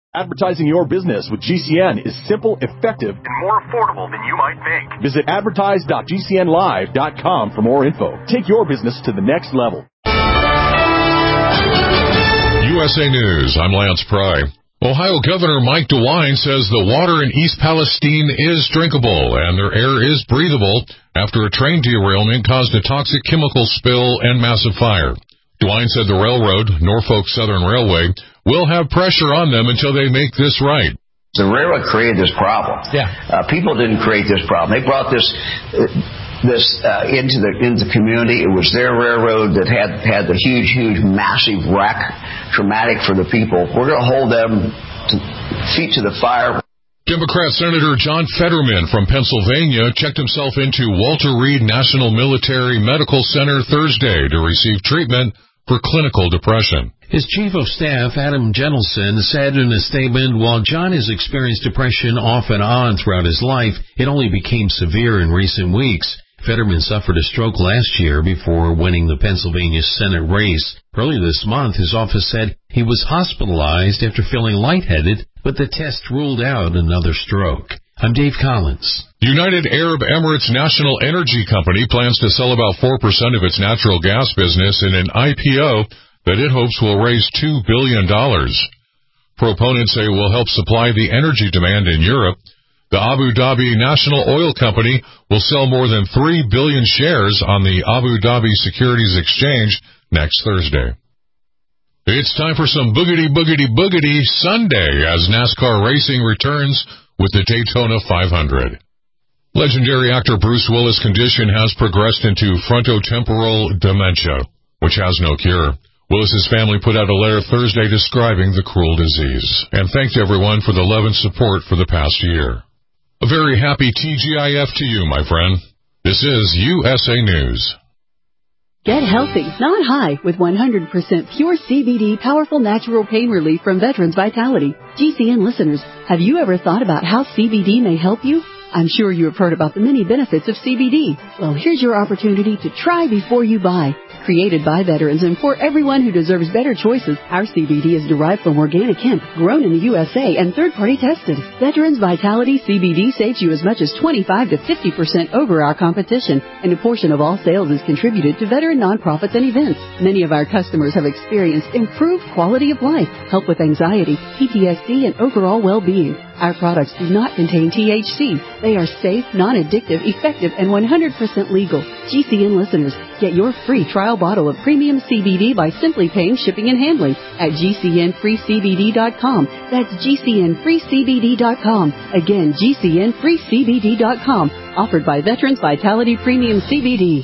Advertising your business with GCN is simple, effective, and more affordable than you might think. Visit advertise.gcnlive.com for more info. Take your business to the next level. USA News, I'm Lance Pry. Ohio Governor Mike DeWine says the water in East Palestine is drinkable and their air is breathable after a train derailment caused a toxic chemical spill and massive fire. DeWine said the railroad, Norfolk Southern Railway, will have pressure on them until they make this right. The railroad created this problem. People didn't create this problem. They brought this into the community. It was their railroad that had the huge, massive wreck, traumatic for the people. We're going to hold them feet to the fire. Democrat Senator John Fetterman from Pennsylvania checked himself into Walter Reed National Military Medical Center Thursday to receive treatment for clinical depression. His chief of staff, Adam Gentelson, said in a statement, while John has experienced depression off and on throughout his life, it only became severe in recent weeks. Fetterman suffered a stroke last year before winning the Pennsylvania Senate race. Earlier this month, his office said he was hospitalized after feeling lightheaded, but the test ruled out another stroke. I'm Dave Collins. United Arab Emirates National Energy Company plans to sell about 4% of its natural gas business in an IPO that it hopes will raise $2 billion. Proponents say it will help supply the energy demand in Europe. The Abu Dhabi National Oil Company will sell more than 3 billion shares on the Abu Dhabi Securities Exchange next Thursday. It's time for some boogity Sunday as NASCAR racing returns with the Daytona 500. Legendary actor Bruce Willis' condition has progressed into frontotemporal dementia, which has no cure. Willis's family put out a letter Thursday describing the cruel disease and thanked everyone for the love and support for the past year. A very happy TGIF to you, my friend. This is USA News. Get healthy, not high, with 100% pure CBD powerful natural pain relief from Veterans Vitality. GCN listeners, have you ever thought about how CBD may help you? I'm sure you have heard about the many benefits of CBD. Well, here's your opportunity to try before you buy. Created by veterans and for everyone who deserves better choices, our CBD is derived from organic hemp, grown in the USA and third-party tested. Veterans Vitality CBD saves you as much as 25 to 50% over our competition, and a portion of all sales is contributed to veteran nonprofits and events. Many of our customers have experienced improved quality of life, help with anxiety, PTSD, and overall well-being. Our products do not contain THC. They are safe, non-addictive, effective, and 100% legal. GCN listeners, get your free trial bottle of premium CBD by simply paying shipping and handling at GCNFreeCBD.com. That's GCNFreeCBD.com. Again, GCNFreeCBD.com. Offered by Veterans Vitality Premium CBD.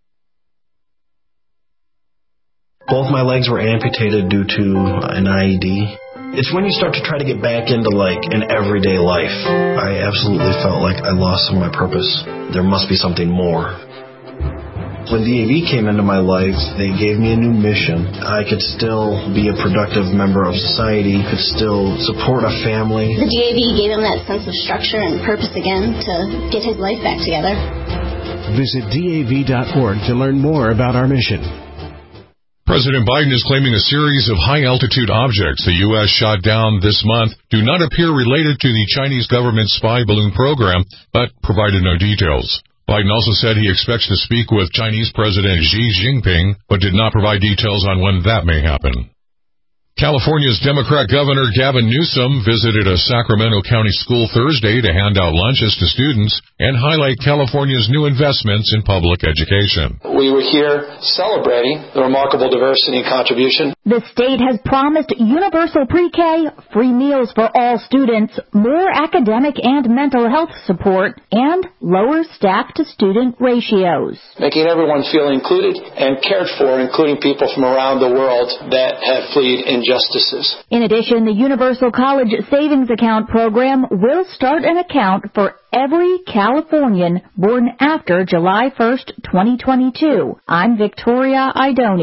Both my legs were amputated due to an IED. It's when you start to try to get back into, an everyday life. I absolutely felt like I lost some of my purpose. There must be something more. When DAV came into my life, they gave me a new mission. I could still be a productive member of society, could still support a family. The DAV gave him that sense of structure and purpose again to get his life back together. Visit DAV.org to learn more about our mission. President Biden is claiming a series of high-altitude objects the U.S. shot down this month do not appear related to the Chinese government spy balloon program, but provided no details. Biden also said he expects to speak with Chinese President Xi Jinping, but did not provide details on when that may happen. California's Democrat Governor Gavin Newsom visited a Sacramento County school Thursday to hand out lunches to students and highlight California's new investments in public education. We were here celebrating the remarkable diversity and contribution. The state has promised universal pre-K, free meals for all students, more academic and mental health support, and lower staff-to-student ratios. Making everyone feel included and cared for, including people from around the world that have fled injustices. In addition, the Universal College Savings Account program will start an account for every Californian born after July 1st, 2022. I'm Victoria Idoni.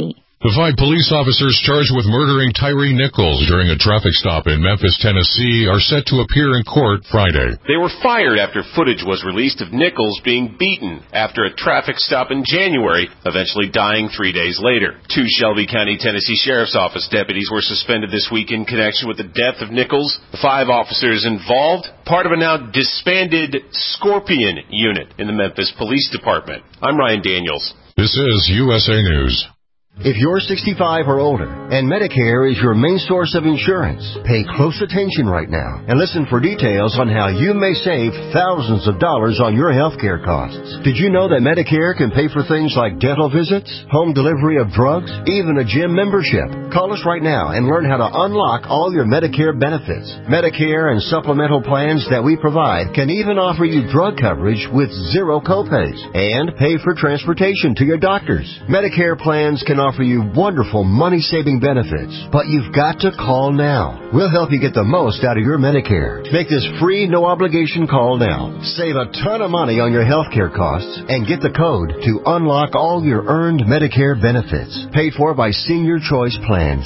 The 5 police officers charged with murdering Tyree Nichols during a traffic stop in Memphis, Tennessee, are set to appear in court Friday. They were fired after footage was released of Nichols being beaten after a traffic stop in January, eventually dying 3 days later. 2 Shelby County, Tennessee Sheriff's Office deputies were suspended this week in connection with the death of Nichols. The 5 officers involved, part of a now disbanded Scorpion unit in the Memphis Police Department. I'm Ryan Daniels. This is USA News. If you're 65 or older and Medicare is your main source of insurance, pay close attention right now and listen for details on how you may save thousands of dollars on your health care costs. Did you know that Medicare can pay for things like dental visits, home delivery of drugs, even a gym membership? Call us right now and learn how to unlock all your Medicare benefits. Medicare and supplemental plans that we provide can even offer you drug coverage with zero copays and pay for transportation to your doctors. Medicare plans can offer you wonderful money-saving benefits, but you've got to call now. We'll help you get the most out of your Medicare. Make this free, no-obligation call now. Save a ton of money on your health care costs and get the code to unlock all your earned Medicare benefits. Paid for by Senior Choice Plans.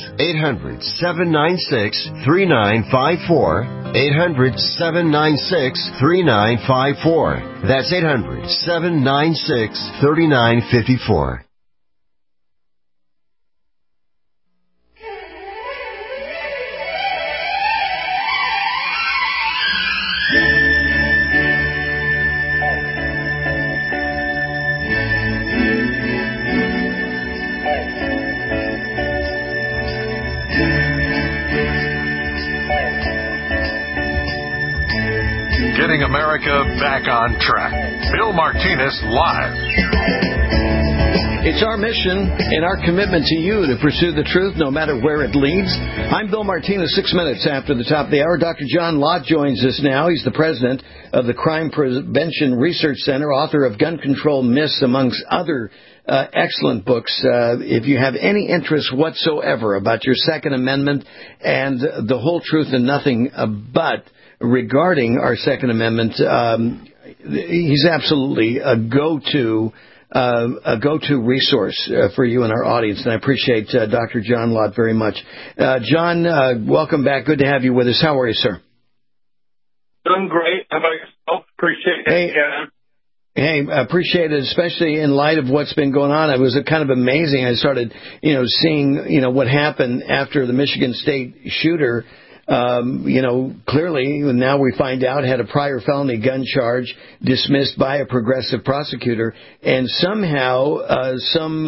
800-796-3954. 800-796-3954. That's 800-796-3954. Getting America back on track. Bill Martinez Live. It's our mission and our commitment to you to pursue the truth no matter where it leads. I'm Bill Martinez. 6 minutes after the top of the hour, Dr. John Lott joins us now. He's the president of the Crime Prevention Research Center, author of Gun Control Myths, amongst other excellent books. If you have any interest whatsoever about your Second Amendment and the whole truth and nothing but regarding our Second Amendment, he's absolutely a go-to resource for you and our audience, and I appreciate Dr. John Lott very much. John, welcome back. Good to have you with us. How are you, sir? Doing great. How about yourself? Appreciate it. Hey, I appreciate it, especially in light of what's been going on. It was kind of amazing. I started, seeing, what happened after the Michigan State shooter. Clearly now we find out had a prior felony gun charge dismissed by a progressive prosecutor, and somehow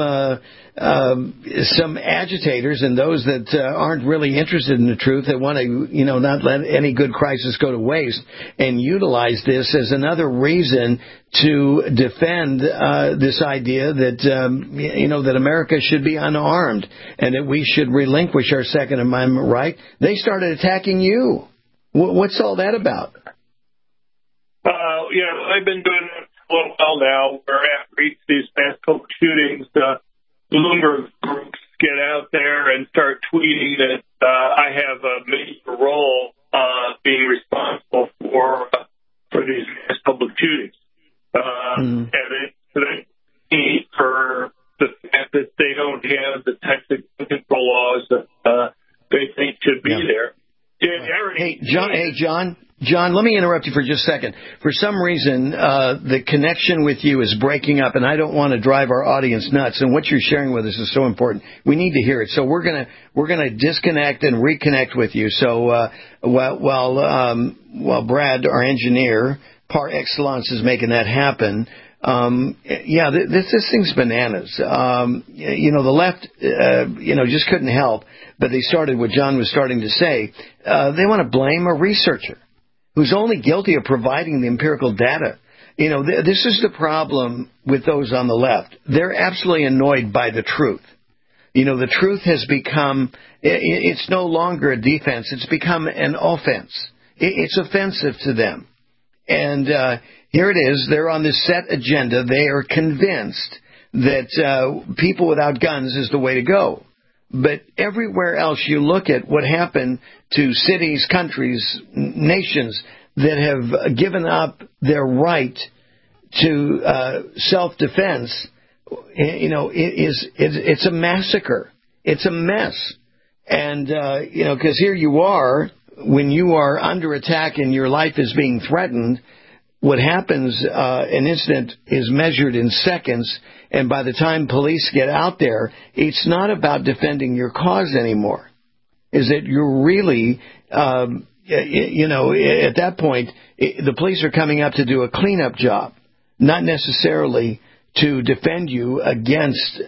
some agitators and those that aren't really interested in the truth, that want to not let any good crisis go to waste, and utilize this as another reason to defend this idea that that America should be unarmed and that we should relinquish our Second Amendment right. They started attacking you. What's all that about? I've been doing it for a little while now. Where after each of these past couple shootings, the Bloomberg groups get out there and start tweeting that I have a major role being responsible for these past public shootings. And they need for the fact that they don't have the types of gun control laws that they think should be there. John, let me interrupt you for just a second. For some reason, the connection with you is breaking up, and I don't want to drive our audience nuts. And what you're sharing with us is so important. We need to hear it. So we're gonna disconnect and reconnect with you. So while Brad, our engineer, par excellence, is making that happen. This thing's bananas. The left, just couldn't help, but they started what John was starting to say. They want to blame a researcher who's only guilty of providing the empirical data. This is the problem with those on the left. They're absolutely annoyed by the truth. The truth has become, it's no longer a defense. It's become an offense. It's offensive to them. And here it is. They're on this set agenda. They are convinced that people without guns is the way to go. But everywhere else you look at what happened to cities, countries, nations that have given up their right to self-defense, it's a massacre. It's a mess. And, because here you are, when you are under attack and your life is being threatened, what happens, an incident is measured in seconds, and by the time police get out there, it's not about defending your cause anymore. Is that you're really, at that point, the police are coming up to do a cleanup job, not necessarily to defend you against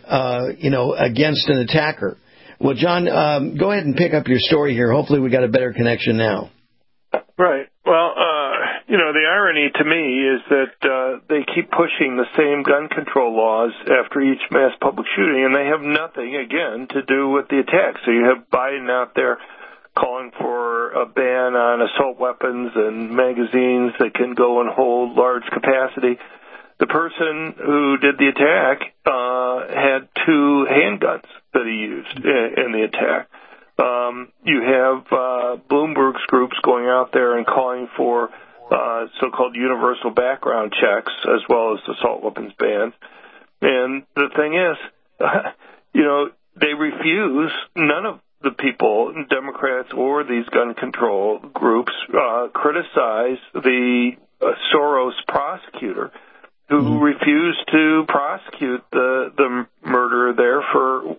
an attacker. Well, John, go ahead and pick up your story here. Hopefully we got a better connection now. Right. Well, the irony to me is that they keep pushing the same gun control laws after each mass public shooting, and they have nothing, again, to do with the attack. So you have Biden out there calling for a ban on assault weapons and magazines that can go and hold large capacity. The person who did the attack had 2 handguns that he used in the attack. You have Bloomberg's groups going out there and calling for so-called universal background checks as well as assault weapons bans. And the thing is, they refuse, none of the people, Democrats or these gun control groups, criticize the Soros prosecutor who refused to prosecute the murderer there for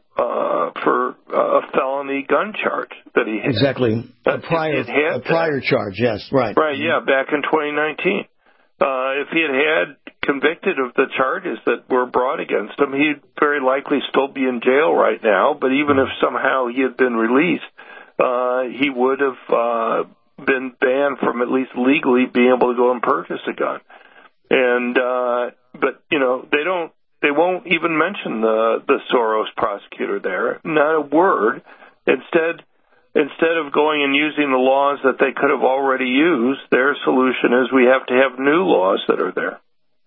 a felony gun charge that he had. Exactly. A prior charge, yes, right. Right, yeah, back in 2019. If he had convicted of the charges that were brought against him, he'd very likely still be in jail right now, but even if somehow he had been released, he would have been banned from at least legally being able to go and purchase a gun. And, but, they won't even mention the Soros prosecutor there, not a word. Instead of going and using the laws that they could have already used, their solution is we have to have new laws that are there.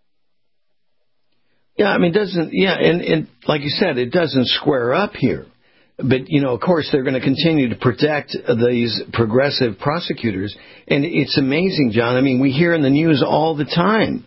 Yeah, and like you said, it doesn't square up here. But, of course, they're going to continue to protect these progressive prosecutors. And it's amazing, John. We hear in the news all the time,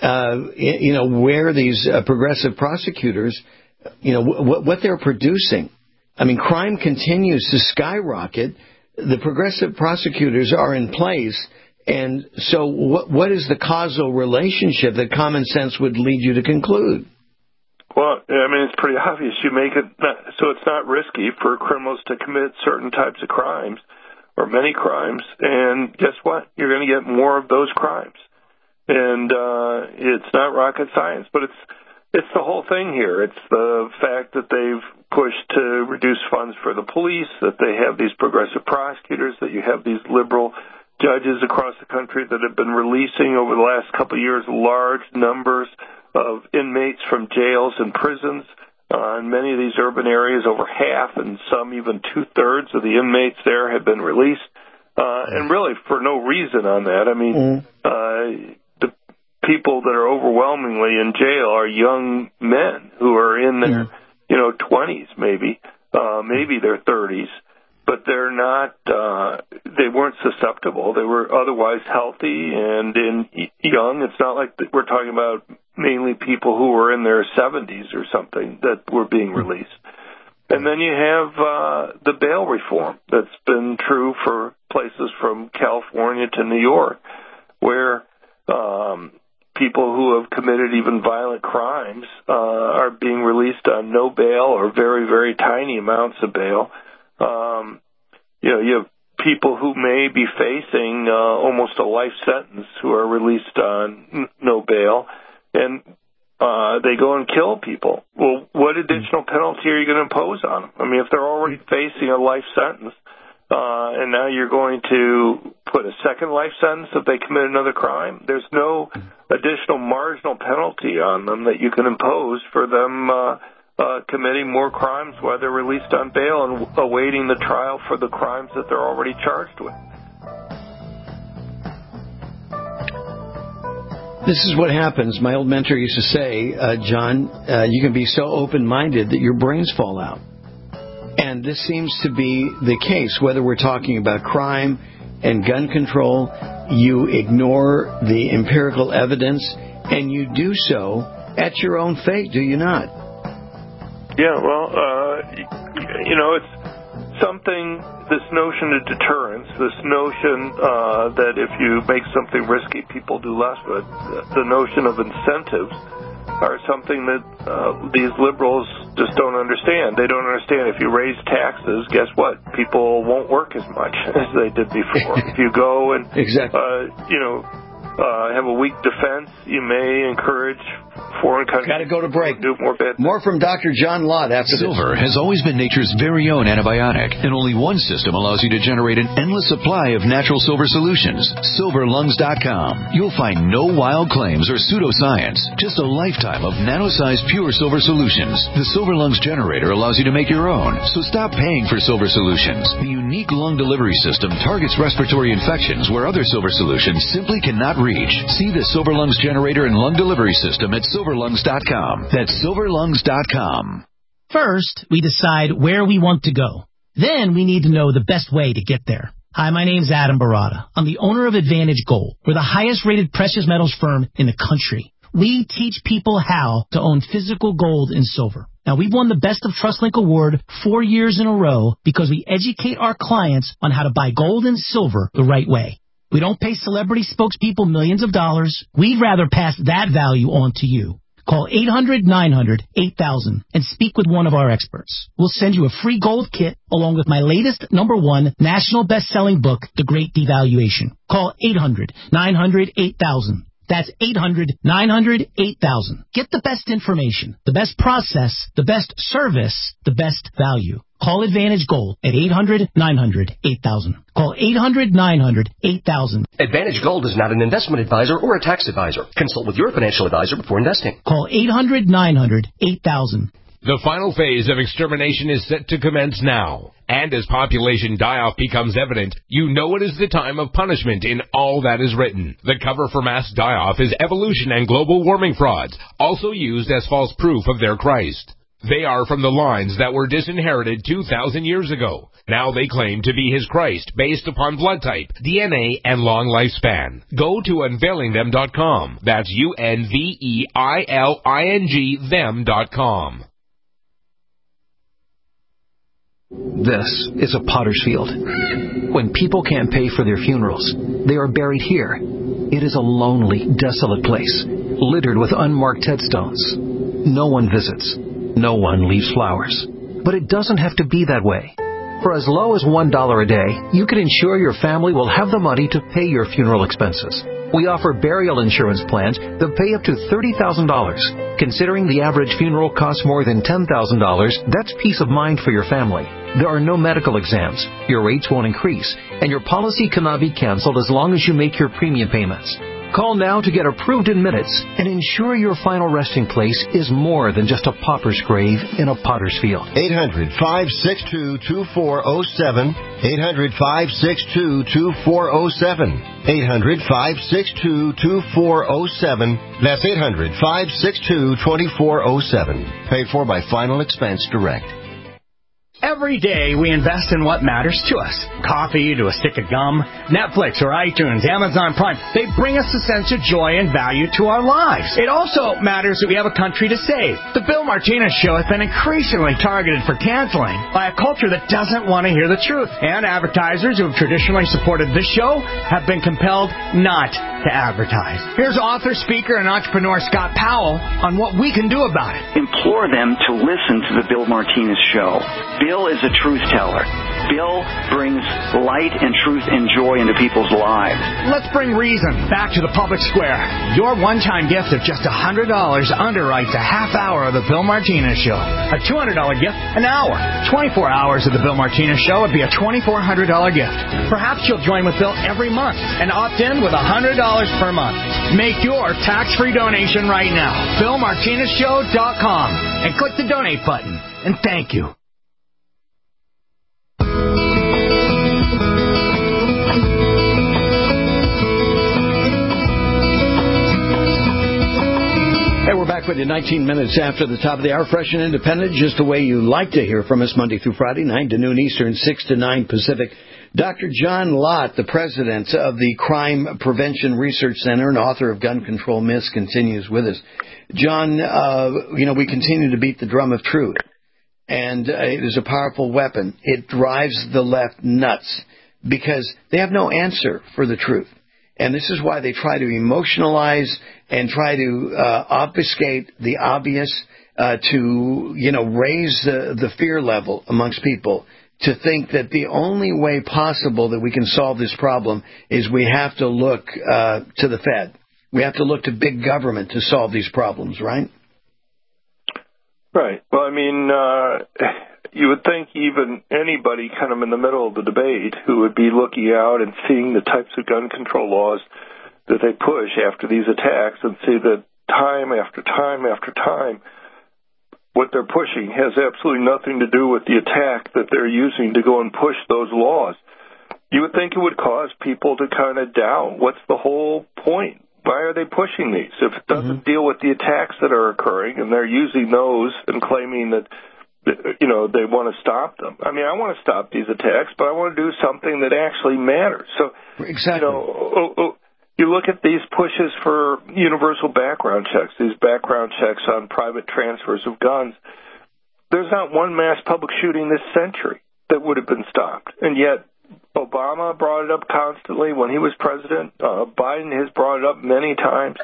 where these progressive prosecutors, what they're producing. Crime continues to skyrocket. The progressive prosecutors are in place. And so what is the causal relationship that common sense would lead you to conclude? Well, it's pretty obvious. You make it so it's not risky for criminals to commit certain types of crimes or many crimes. And guess what? You're going to get more of those crimes. And it's not rocket science, but it's the whole thing here. It's the fact that they've pushed to reduce funds for the police, that they have these progressive prosecutors, that you have these liberal judges across the country that have been releasing over the last couple of years large numbers of inmates from jails and prisons. In many of these urban areas, over half and some even 2/3 of the inmates there have been released. And really for no reason on that. The people that are overwhelmingly in jail are young men who are in their 20s maybe their 30s. But they're not, they weren't susceptible. They were otherwise healthy and young. It's not like we're talking about mainly people who were in their 70s or something that were being released. And then you have the bail reform that's been true for places from California to New York, where people who have committed even violent crimes are being released on no bail or very, very tiny amounts of bail. You have people who may be facing almost a life sentence who are released on no bail, and they go and kill people. Well, what additional penalty are you going to impose on them? If they're already facing a life sentence, and now you're going to put a second life sentence if they commit another crime, there's no additional marginal penalty on them that you can impose for them committing more crimes while they're released on bail and awaiting the trial for the crimes that they're already charged with. This is what happens. My old mentor used to say, John, you can be so open-minded that your brains fall out. And this seems to be the case, whether we're talking about crime and gun control. You ignore the empirical evidence, and you do so at your own fate, do you not? Yeah, well, it's something, this notion of deterrence, this notion that if you make something risky, people do less of it, the notion of incentives are something that these liberals just don't understand. They don't understand if you raise taxes, guess what? People won't work as much as they did before. If you go and, have a weak defense, you may encourage foreign countries. Got to go to break. Do more business. More from Dr. John Lott after Silver has always been nature's very own antibiotic, and only one system allows you to generate an endless supply of natural silver solutions. SilverLungs.com. You'll find no wild claims or pseudoscience, just a lifetime of nano-sized pure silver solutions. The Silver Lungs generator allows you to make your own, so stop paying for silver solutions. The unique lung delivery system targets respiratory infections where other silver solutions simply cannot reach. See the Silver Lungs generator and lung delivery system at SilverLungs.com. That's SilverLungs.com. First, we decide where we want to go. Then we need to know the best way to get there. Hi, my name's Adam Barada. I'm the owner of Advantage Gold. We're the highest rated precious metals firm in the country. We teach people how to own physical gold and silver. Now, we've won the Best of TrustLink Award 4 years in a row because we educate our clients on how to buy gold and silver the right way. We don't pay celebrity spokespeople millions of dollars. We'd rather pass that value on to you. Call 800-900-8000 and speak with one of our experts. We'll send you a free gold kit along with my latest #1 national best-selling book, The Great Devaluation. Call 800-900-8000. That's 800-900-8000. Get the best information, the best process, the best service, the best value. Call Advantage Gold at 800-900-8000. Call 800-900-8000. Advantage Gold is not an investment advisor or a tax advisor. Consult with your financial advisor before investing. Call 800-900-8000. The final phase of extermination is set to commence now. And as population die-off becomes evident, you know it is the time of punishment in all that is written. The cover for mass die-off is evolution and global warming frauds, also used as false proof of their Christ. They are from the lines that were disinherited 2,000 years ago. Now they claim to be his Christ based upon blood type, DNA, and long lifespan. Go to unveilingthem.com. That's UNVEILING them.com. This is a potter's field. When people can't pay for their funerals, they are buried here. It is a lonely, desolate place, littered with unmarked headstones. No one visits. No one leaves flowers. But it doesn't have to be that way. For as low as $1 a day, you can ensure your family will have the money to pay your funeral expenses. We offer burial insurance plans that pay up to $30,000. Considering the average funeral costs more than $10,000, that's peace of mind for your family. There are no medical exams, your rates won't increase, and your policy cannot be canceled as long as you make your premium payments. Call now to get approved in minutes and ensure your final resting place is more than just a pauper's grave in a potter's field. 800-562-2407. 800-562-2407. 800-562-2407. That's 800-562-2407. Paid for by Final Expense Direct. Every day we invest in what matters to us. Coffee to a stick of gum, Netflix or iTunes, Amazon Prime. They bring us a sense of joy and value to our lives. It also matters that we have a country to save. The Bill Martinez Show has been increasingly targeted for canceling by a culture that doesn't want to hear the truth. And advertisers who have traditionally supported this show have been compelled not to advertise. Here's author, speaker, and entrepreneur Scott Powell on what we can do about it. Implore them to listen to the Bill Martinez Show. Bill is a truth teller. Bill brings light and truth and joy into people's lives. Let's bring reason back to the public square. Your one-time gift of just $100 underwrites a half hour of the Bill Martinez Show. A $200 gift, an hour. 24 hours of the Bill Martinez Show would be a $2,400 gift. Perhaps you'll join with Bill every month and opt in with $100 per month. Make your tax-free donation right now. BillMartinezShow.com and click the donate button. And thank you. Hey, we're back with you 19 minutes after the top of the hour. Fresh and independent, just the way you like to hear from us Monday through Friday, 9 to noon Eastern, 6 to 9 Pacific. Dr. John Lott, the president of the Crime Prevention Research Center and author of Gun Control Myths, continues with us. John, we continue to beat the drum of truth. and it is a powerful weapon. It drives the left nuts because they have no answer for the truth. And this is why they try to emotionalize and try to obfuscate the obvious, to raise the fear level amongst people, to think that the only way possible that we can solve this problem is we have to look to the Fed. We have to look to big government to solve these problems, right? Right. Well, I mean, you would think even anybody kind of in the middle of the debate who would be looking out and seeing the types of gun control laws that they push after these attacks and see that time after time after time, what they're pushing has absolutely nothing to do with the attack that they're using to go and push those laws. You would think it would cause people to kind of doubt what's the whole point. Why are they pushing these? If it doesn't deal with the attacks that are occurring and they're using those and claiming that, they want to stop them. I mean, I want to stop these attacks, but I want to do something that actually matters. So, exactly. You look at these pushes for universal background checks, these background checks on private transfers of guns. There's not one mass public shooting this century that would have been stopped. And yet, Obama brought it up constantly when he was president. Biden has brought it up many times.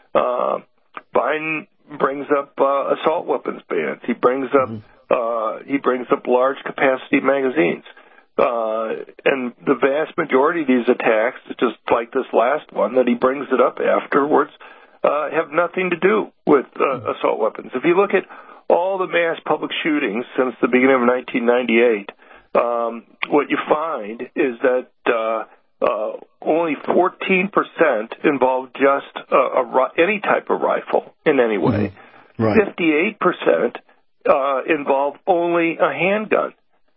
Biden brings up assault weapons bans. He brings up large capacity magazines. And the vast majority of these attacks, just like this last one that he brings it up afterwards, have nothing to do with assault weapons. If you look at all the mass public shootings since the beginning of 1998, what you find is that only 14% involve just any type of rifle in any way. Mm-hmm. Right. 58% involve only a handgun.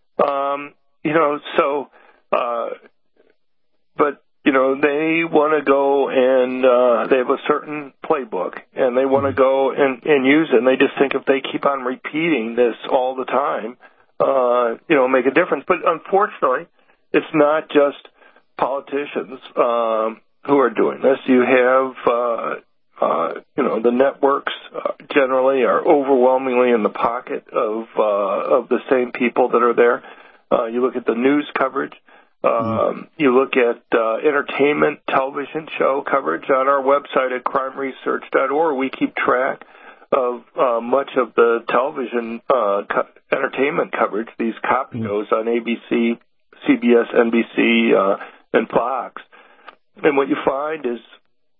They want to go and they have a certain playbook, and they want to go and use it. And they just think if they keep on repeating this all the time, make a difference. But unfortunately, it's not just politicians who are doing this. You have, the networks generally are overwhelmingly in the pocket of the same people that are there. You look at the news coverage. You look at entertainment television show coverage on our website at crimeresearch.org. We keep track of much of the television entertainment coverage, these cop shows on ABC, CBS, NBC, and Fox. And what you find is,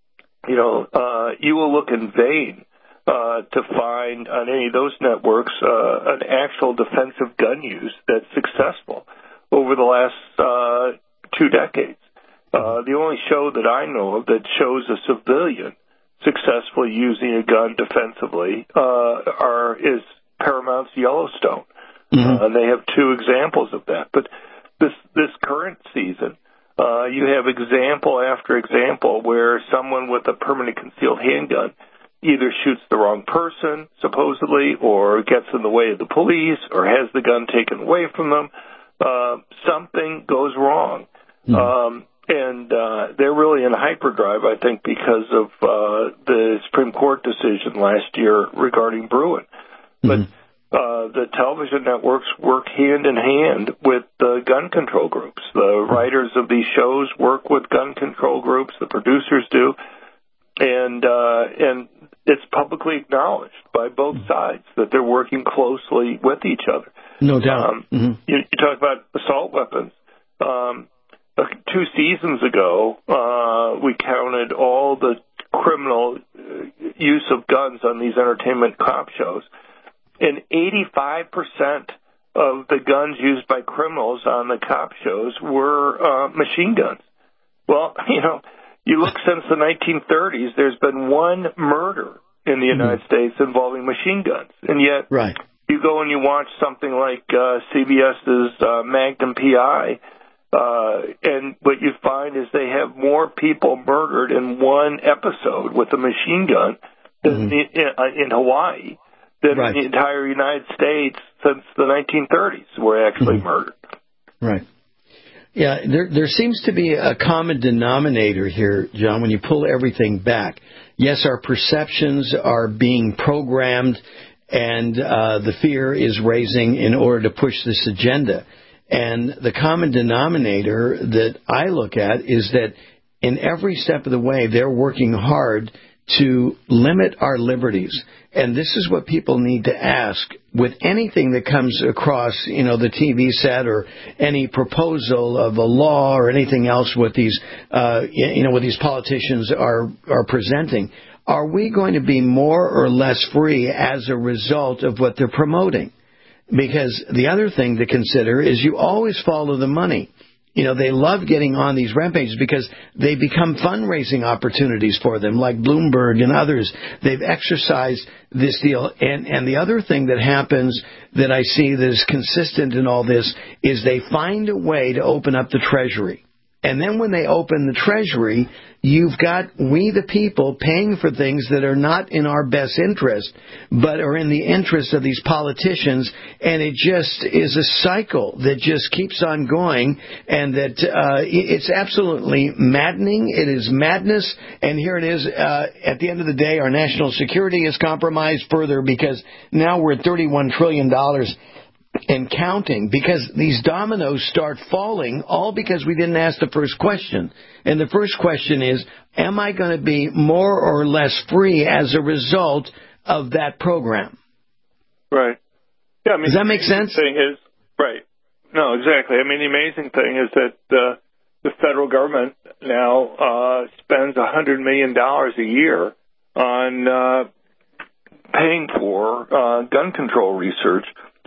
you will look in vain to find on any of those networks an actual defensive gun use that's successful over the last 2 decades. The only show that I know of that shows a civilian successfully using a gun defensively is Paramount's Yellowstone. Mm-hmm. And they have 2 examples of that. But this current season, you have example after example where someone with a permanent concealed handgun either shoots the wrong person, supposedly, or gets in the way of the police, or has the gun taken away from them. Something goes wrong. Mm-hmm. And they're really in hyperdrive, I think, because of the Supreme Court decision last year regarding Bruen. Mm-hmm. But the television networks work hand in hand with the gun control groups. The writers of these shows work with gun control groups. The producers do. And it's publicly acknowledged by both sides that they're working closely with each other. No doubt. You talk about assault weapons. 2 seasons ago, we counted all the criminal use of guns on these entertainment cop shows. And 85% of the guns used by criminals on the cop shows were machine guns. Well, you look since the 1930s, there's been 1 murder in the United States involving machine guns. And yet, you go and you watch something like CBS's Magnum P.I., and what you find is they have more people murdered in 1 episode with a machine gun than in Hawaii than in the entire United States since the 1930s were actually murdered. Right. Yeah, there seems to be a common denominator here, John, when you pull everything back. Yes, our perceptions are being programmed And the fear is raising in order to push this agenda. And the common denominator that I look at is that in every step of the way, they're working hard to limit our liberties. And this is what people need to ask with anything that comes across, the TV set or any proposal of a law or anything else what these, what these politicians are presenting. Are we going to be more or less free as a result of what they're promoting? Because the other thing to consider is you always follow the money. They love getting on these rampages because they become fundraising opportunities for them, like Bloomberg and others. They've exercised this deal. And the other thing that happens that I see that is consistent in all this is they find a way to open up the Treasury. And then when they open the Treasury, you've got we the people paying for things that are not in our best interest, but are in the interest of these politicians. And it just is a cycle that just keeps on going, and that it's absolutely maddening. It is madness. And here it is. At the end of the day, our national security is compromised further because now we're at $31 trillion. And counting, because these dominoes start falling, all because we didn't ask the first question. And the first question is, am I going to be more or less free as a result of that program? Right. Yeah. I mean, does that make sense? Right. No, exactly. I mean, the amazing thing is that the federal government now spends $100 million a year on paying for gun control research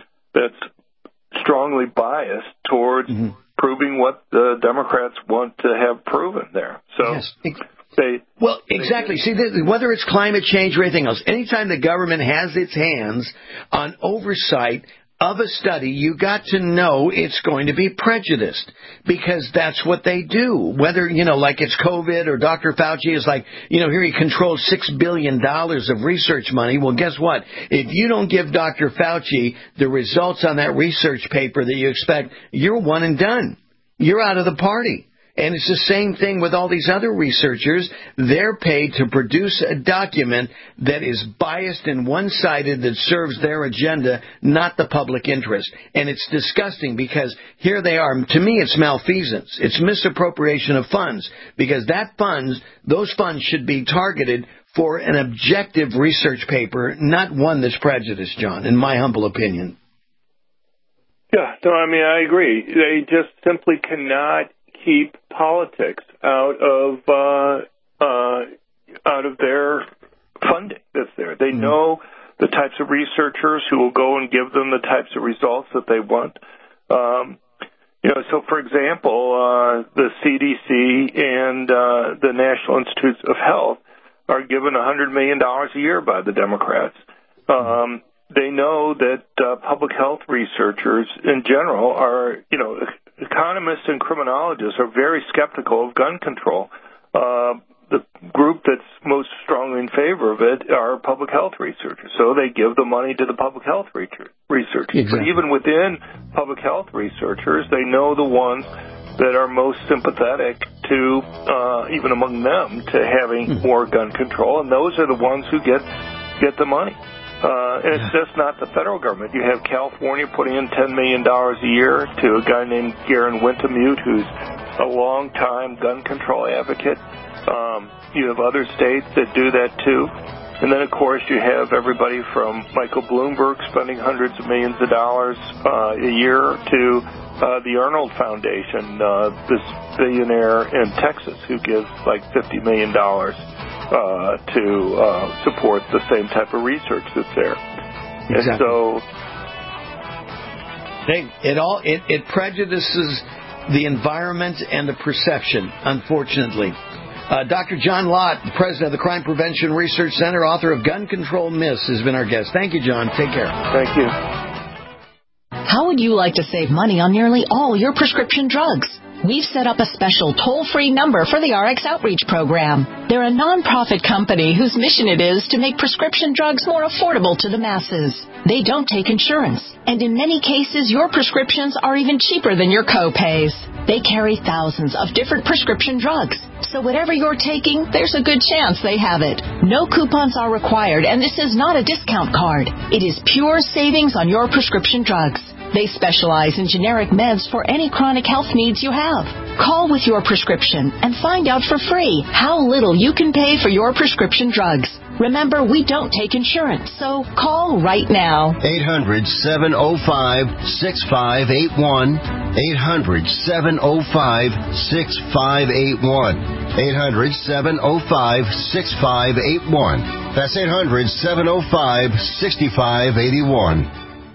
that's strongly biased towards proving what the Democrats want to have proven there. So yes. Exactly. See, whether it's climate change or anything else, anytime the government has its hands on oversight of a study, you got to know it's going to be prejudiced, because that's what they do. Whether, like it's COVID or Dr. Fauci is like, here he controls $6 billion of research money. Well, guess what? If you don't give Dr. Fauci the results on that research paper that you expect, you're one and done. You're out of the party. And it's the same thing with all these other researchers. They're paid to produce a document that is biased and one-sided, that serves their agenda, not the public interest. And it's disgusting, because here they are. To me, it's malfeasance. It's misappropriation of funds, because those funds should be targeted for an objective research paper, not one that's prejudiced, John, in my humble opinion. Yeah, no, I mean, I agree. They just simply cannot keep politics out of their funding that's there. They know the types of researchers who will go and give them the types of results that they want. So for example, the CDC and the National Institutes of Health are given $100 million a year by the Democrats. They know that public health researchers in general are, economists and criminologists are very skeptical of gun control. The group that's most strongly in favor of it are public health researchers. So they give the money to the public health researchers. Exactly. But even within public health researchers, they know the ones that are most sympathetic to, even among them, to having more gun control. And those are the ones who get the money. And it's just not the federal government. You have California putting in $10 million a year to a guy named Garen Wintemute, who's a long-time gun control advocate. You have other states that do that, too. And then, of course, you have everybody from Michael Bloomberg spending hundreds of millions of dollars a year to the Arnold Foundation, this billionaire in Texas who gives like $50 million to support the same type of research that's there. Exactly. And so it prejudices the environment and the perception, unfortunately. Dr. John Lott, the president of the Crime Prevention Research Center, author of Gun Control Myths, has been our guest. Thank you, John. Take care. Thank you. How would you like to save money on nearly all your prescription drugs? We've set up a special toll-free number for the RX Outreach Program. They're a nonprofit company whose mission it is to make prescription drugs more affordable to the masses. They don't take insurance, and in many cases, your prescriptions are even cheaper than your co-pays. They carry thousands of different prescription drugs. So whatever you're taking, there's a good chance they have it. No coupons are required, and this is not a discount card. It is pure savings on your prescription drugs. They specialize in generic meds for any chronic health needs you have. Call with your prescription and find out for free how little you can pay for your prescription drugs. Remember, we don't take insurance, so call right now. 800-705-6581. 800-705-6581. 800-705-6581. That's 800-705-6581.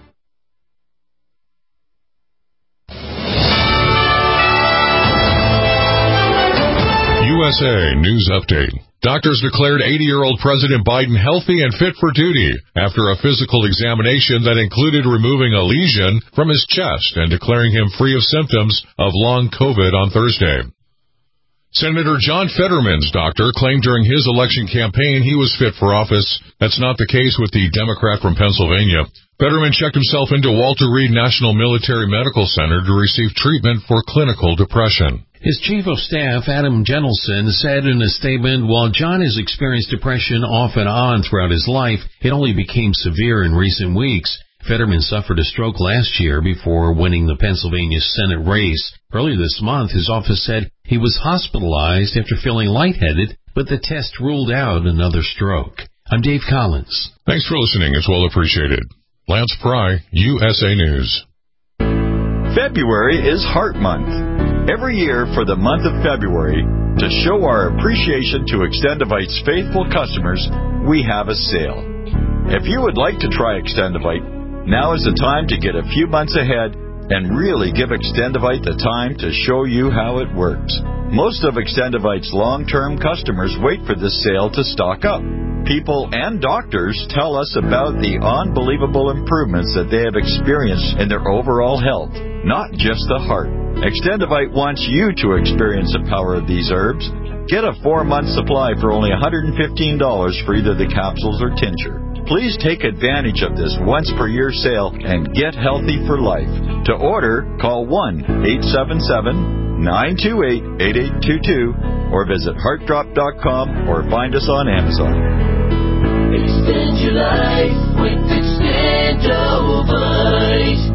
USA News Update. Doctors declared 80-year-old President Biden healthy and fit for duty after a physical examination that included removing a lesion from his chest and declaring him free of symptoms of long COVID on Thursday. Senator John Fetterman's doctor claimed during his election campaign he was fit for office. That's not the case with the Democrat from Pennsylvania. Fetterman checked himself into Walter Reed National Military Medical Center to receive treatment for clinical depression. His chief of staff, Adam Jentelson, said in a statement, while John has experienced depression off and on throughout his life, it only became severe in recent weeks. Fetterman suffered a stroke last year before winning the Pennsylvania Senate race. Earlier this month, his office said he was hospitalized after feeling lightheaded, but the test ruled out another stroke. I'm Dave Collins. Thanks for listening. It's well appreciated. Lance Pry, USA News. February is Heart Month. Every year for the month of February, to show our appreciation to Extendivite's faithful customers, we have a sale. If you would like to try Extendivite, now is the time to get a few months ahead and really give Extendivite the time to show you how it works. Most of Extendivite's long-term customers wait for this sale to stock up. People and doctors tell us about the unbelievable improvements that they have experienced in their overall health, not just the heart. Extendivite wants you to experience the power of these herbs. Get a 4-month supply for only $115 for either the capsules or tincture. Please take advantage of this once-per-year sale and get healthy for life. To order, call 1-877-928-8822 or visit heartdrop.com or find us on Amazon. Extend your life with Extendivite.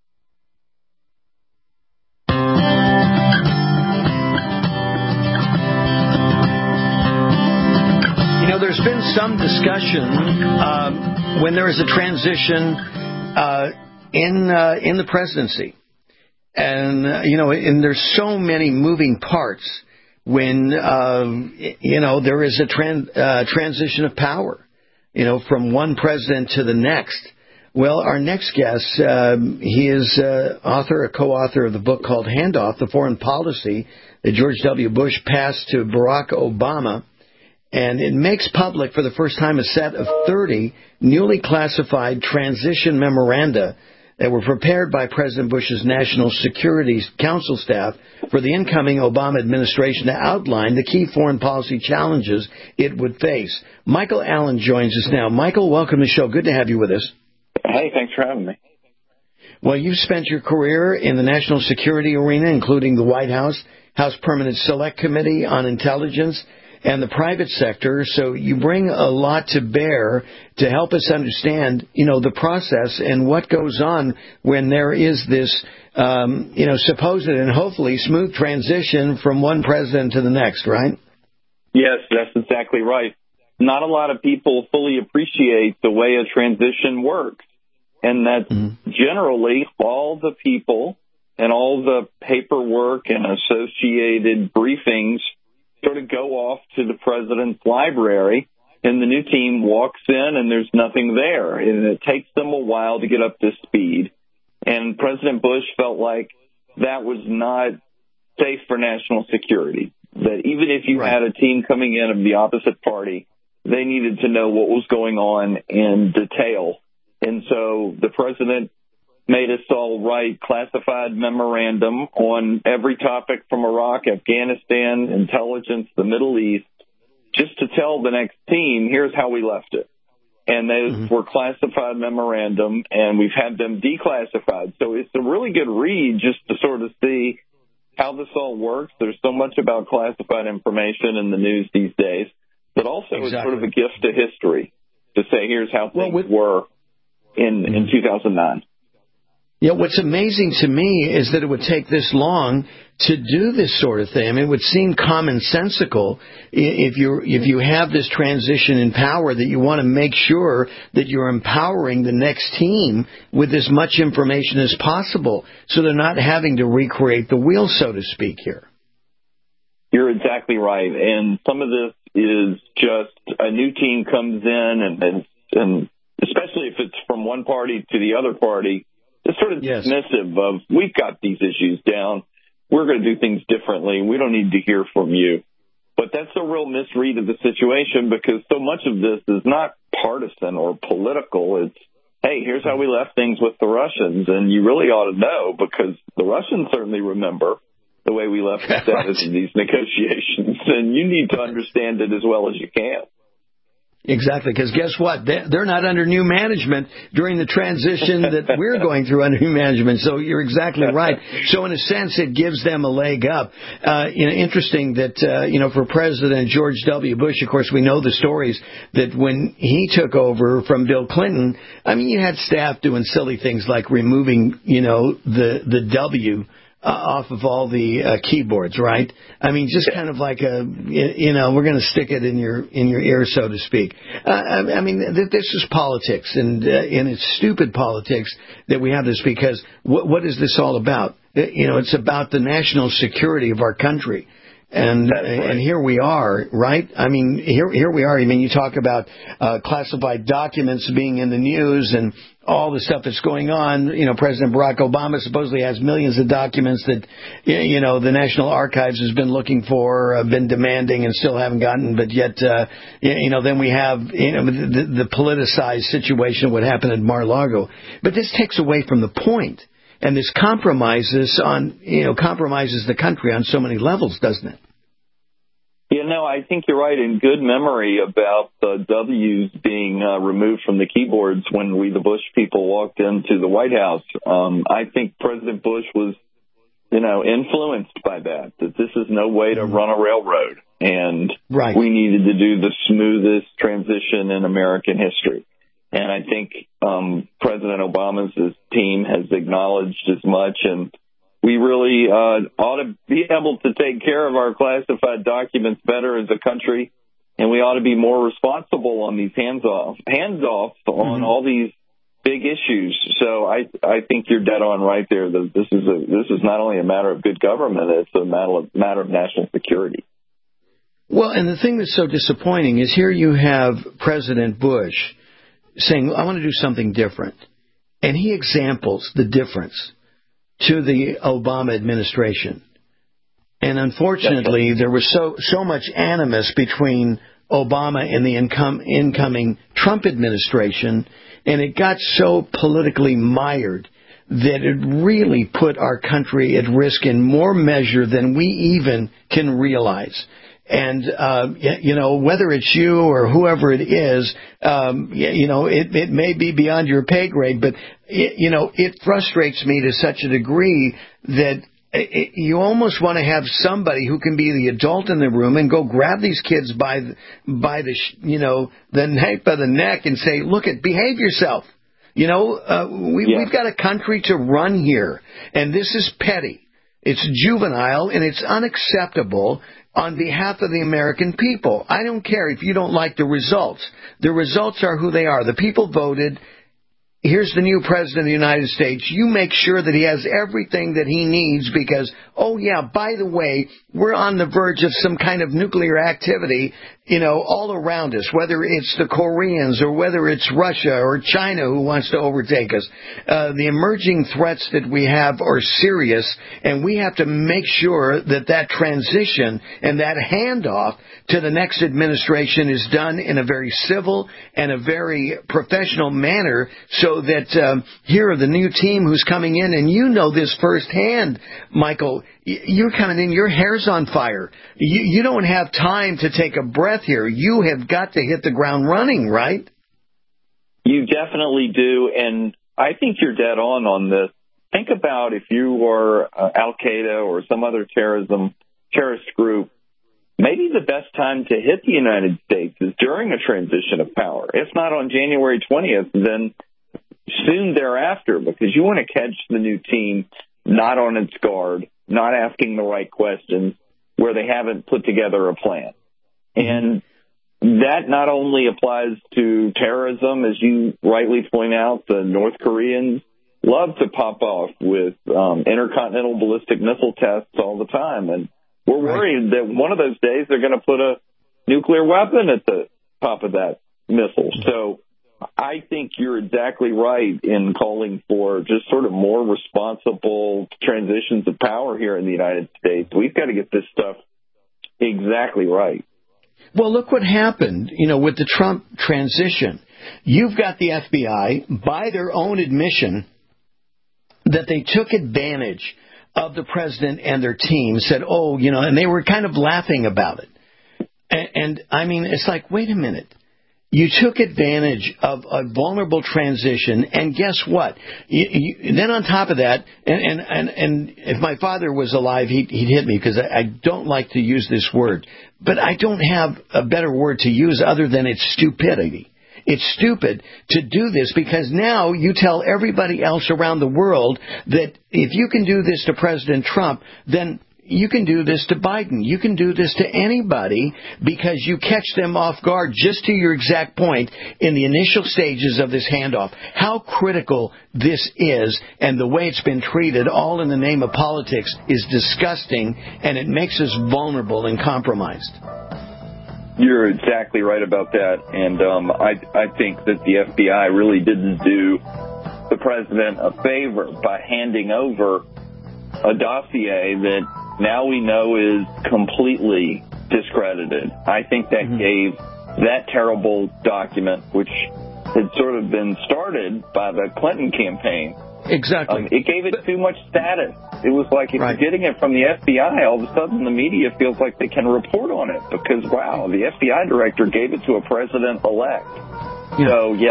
There's been some discussion when there is a transition in the presidency, and and there's so many moving parts when there is a transition of power, from one president to the next. Well, our next guest, he is a co-author of the book called Handoff: The Foreign Policy that George W. Bush passed to Barack Obama. And it makes public for the first time a set of 30 newly classified transition memoranda that were prepared by President Bush's National Security Council staff for the incoming Obama administration to outline the key foreign policy challenges it would face. Michael Allen joins us now. Michael, welcome to the show. Good to have you with us. Hey, thanks for having me. Well, you've spent your career in the national security arena, including the White House, House Permanent Select Committee on Intelligence, and the private sector, so you bring a lot to bear to help us understand, the process and what goes on when there is this, supposed and hopefully smooth transition from one president to the next, right? Yes, that's exactly right. Not a lot of people fully appreciate the way a transition works, and that generally all the people and all the paperwork and associated briefings sort of go off to the president's library, and the new team walks in and there's nothing there. And it takes them a while to get up to speed. And President Bush felt like that was not safe for national security, that even if you had a team coming in of the opposite party, they needed to know what was going on in detail. And so the president made us all write classified memorandum on every topic from Iraq, Afghanistan, intelligence, the Middle East, just to tell the next team, here's how we left it. And those were classified memorandum, and we've had them declassified. So it's a really good read just to sort of see how this all works. There's so much about classified information in the news these days, but also it's sort of a gift to history to say, here's how things were in 2009. Yeah, what's amazing to me is that it would take this long to do this sort of thing. I mean, it would seem commonsensical if you have this transition in power that you want to make sure that you're empowering the next team with as much information as possible so they're not having to recreate the wheel, so to speak, here. You're exactly right. And some of this is just a new team comes in and especially if it's from one party to the other party, it's sort of dismissive of, we've got these issues down. We're going to do things differently. We don't need to hear from you. But that's a real misread of the situation because so much of this is not partisan or political. It's, hey, here's how we left things with the Russians. And you really ought to know because the Russians certainly remember the way we left the status of these negotiations. And you need to understand it as well as you can. Exactly, because guess what? They're not under new management during the transition that we're going through under new management. So you're exactly right. So in a sense, it gives them a leg up. Interesting that, for President George W. Bush, of course, we know the stories that when he took over from Bill Clinton, I mean, you had staff doing silly things like removing, the W off of all the keyboards, right? I mean, just kind of like we're going to stick it in your ear, so to speak. I mean, this is politics, and it's stupid politics that we have this because what is this all about? It's about the national security of our country. And here we are, right? I mean, here we are. I mean, you talk about classified documents being in the news and all the stuff that's going on. President Barack Obama supposedly has millions of documents that, the National Archives has been looking for, been demanding and still haven't gotten. But yet, then we have, the politicized situation of what happened at Mar-a-Lago. But this takes away from the point. And this compromises the country on so many levels, doesn't it? I think you're right. In good memory about the W's being removed from the keyboards when we, the Bush people, walked into the White House. I think President Bush was, influenced by that this is no way to run a railroad. And we needed to do the smoothest transition in American history. And I think President Obama's team has acknowledged as much, and we really ought to be able to take care of our classified documents better as a country, and we ought to be more responsible on these hands-offs on all these big issues. So I think you're dead on right there. This is not only a matter of good government, it's a matter of national security. Well, and the thing that's so disappointing is here you have President Bush saying, I want to do something different. And he examples the difference to the Obama administration. And unfortunately, there was so much animus between Obama and the incoming Trump administration, and it got so politically mired that it really put our country at risk in more measure than we even can realize. And, whether it's you or whoever it is, it may be beyond your pay grade, but, it frustrates me to such a degree that you almost want to have somebody who can be the adult in the room and go grab these kids by the nape of the neck and say, look, behave yourself. We've got a country to run here, and this is petty. It's juvenile, and it's unacceptable on behalf of the American people. I don't care if you don't like the results. The results are who they are. The people voted. Here's the new president of the United States. You make sure that he has everything that he needs because, by the way, we're on the verge of some kind of nuclear activity, all around us, whether it's the Koreans or whether it's Russia or China who wants to overtake us. The emerging threats that we have are serious, and we have to make sure that transition and that handoff to the next administration is done in a very civil and a very professional manner so that here the new team who's coming in, and this firsthand, Michael, you're coming in, your hair's on fire. You don't have time to take a breath here. You have got to hit the ground running, right? You definitely do, and I think you're dead on this. think about if you were Al-Qaeda or some other terrorist group, maybe the best time to hit the United States is during a transition of power. If not on January 20th, then soon thereafter, because you want to catch the new team not on its guard, not asking the right questions, where they haven't put together a plan. And that not only applies to terrorism, as you rightly point out, the North Koreans love to pop off with intercontinental ballistic missile tests all the time. And we're worried that one of those days they're going to put a nuclear weapon at the top of that missile. So I think you're exactly right in calling for just sort of more responsible transitions of power here in the United States. We've got to get this stuff exactly right. Well, look what happened, with the Trump transition. You've got the FBI, by their own admission, that they took advantage of the president and their team, said, and they were kind of laughing about it. And I mean, it's like, wait a minute. You took advantage of a vulnerable transition, and guess what? Then on top of that, and if my father was alive, he'd hit me because I don't like to use this word, but I don't have a better word to use other than it's stupidity. It's stupid to do this because now you tell everybody else around the world that if you can do this to President Trump, then you can do this to Biden. You can do this to anybody because you catch them off guard, just to your exact point, in the initial stages of this handoff. How critical this is and the way it's been treated, all in the name of politics, is disgusting, and it makes us vulnerable and compromised. You're exactly right about that, and I think that the FBI really didn't do the president a favor by handing over a dossier that now we know is completely discredited. I think that gave that terrible document, which had sort of been started by the Clinton campaign. Exactly. It gave it too much status. It was like if you're getting it from the FBI, all of a sudden the media feels like they can report on it because, wow, the FBI director gave it to a president-elect. So, yeah,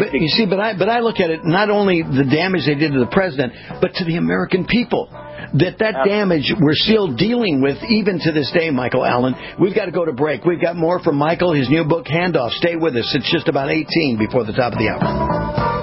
but I look at it, not only the damage they did to the president, but to the American people. That damage we're still dealing with even to this day, Michael Allen. We've got to go to break. We've got more from Michael, his new book, Handoff. Stay with us. It's just about 18 before the top of the hour.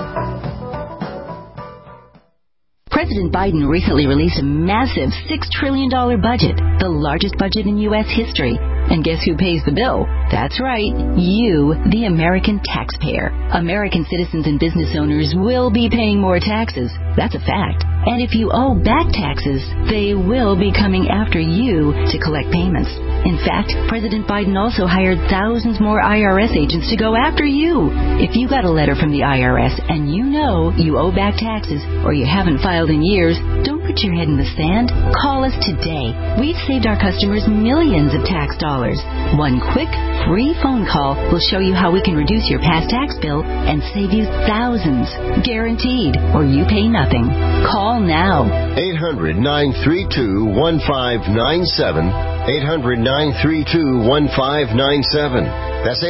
President Biden recently released a massive $6 trillion budget, the largest budget in U.S. history. And guess who pays the bill? That's right, you, the American taxpayer. American citizens and business owners will be paying more taxes. That's a fact. And if you owe back taxes, they will be coming after you to collect payments. In fact, President Biden also hired thousands more IRS agents to go after you. If you got a letter from the IRS and you know you owe back taxes or you haven't filed in years, don't put your head in the sand. Call us today. We've saved our customers millions of tax dollars. One quick, free phone call will show you how we can reduce your past tax bill and save you thousands. Guaranteed, or you pay nothing. Call now. 800-932-1597. 800-932-1597. That's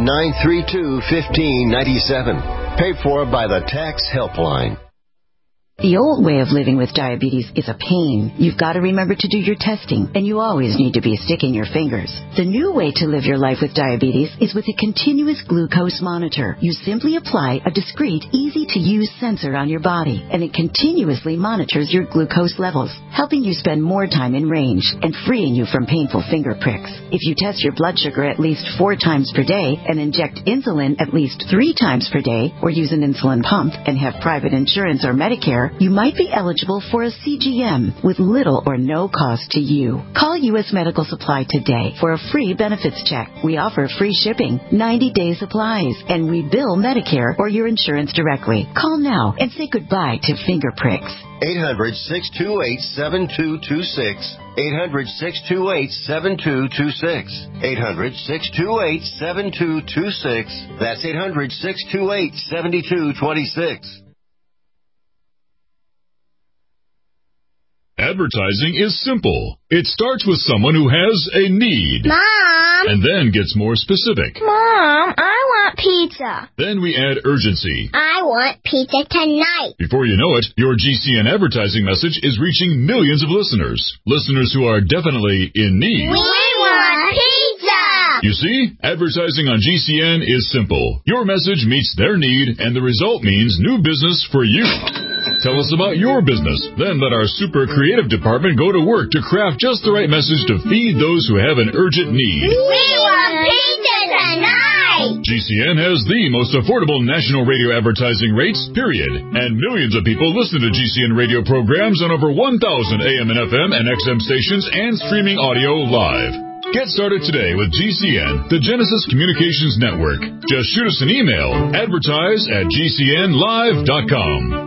800-932-1597. Paid for by the Tax Helpline. The old way of living with diabetes is a pain. You've got to remember to do your testing, and you always need to be sticking your fingers. The new way to live your life with diabetes is with a continuous glucose monitor. You simply apply a discreet, easy-to-use sensor on your body, and it continuously monitors your glucose levels, helping you spend more time in range and freeing you from painful finger pricks. If you test your blood sugar at least 4 times per day and inject insulin at least 3 times per day, or use an insulin pump and have private insurance or Medicare, you might be eligible for a CGM with little or no cost to you. Call U.S. Medical Supply today for a free benefits check. We offer free shipping, 90-day supplies, and we bill Medicare or your insurance directly. Call now and say goodbye to finger pricks. 800-628-7226. 800-628-7226. 800-628-7226. That's 800-628-7226. Advertising is simple. It starts with someone who has a need. Mom! And then gets more specific. Mom, I want want pizza. Then we add urgency. I want pizza tonight. Before you know it, your GCN advertising message is reaching millions of listeners. Listeners who are definitely in need. We want pizza! You see, advertising on GCN is simple. Your message meets their need, and the result means new business for you. Tell us about your business. Then let our super creative department go to work to craft just the right message to feed those who have an urgent need. We want pizza tonight! GCN has the most affordable national radio advertising rates, period. And millions of people listen to GCN radio programs on over 1,000 AM and FM and XM stations and streaming audio live. Get started today with GCN, the Genesis Communications Network. Just shoot us an email, advertise@gcnlive.com.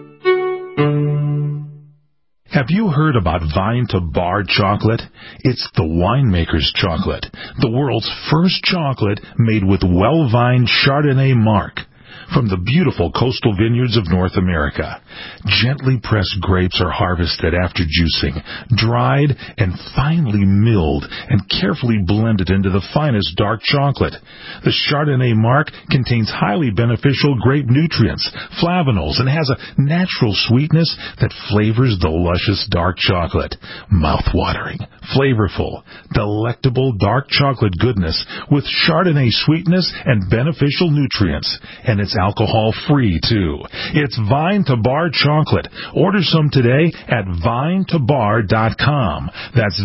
Have you heard about Vine to Bar chocolate? It's the winemaker's chocolate, the world's first chocolate made with well-vined Chardonnay marc from the beautiful coastal vineyards of North America. Gently pressed grapes are harvested after juicing, dried and finely milled and carefully blended into the finest dark chocolate. The Chardonnay marc contains highly beneficial grape nutrients, flavanols, and has a natural sweetness that flavors the luscious dark chocolate. Mouth-watering, flavorful, delectable dark chocolate goodness with Chardonnay sweetness and beneficial nutrients. And it's alcohol-free, too. It's Vine to Bar chocolate. Order some today at vinetobar.com. That's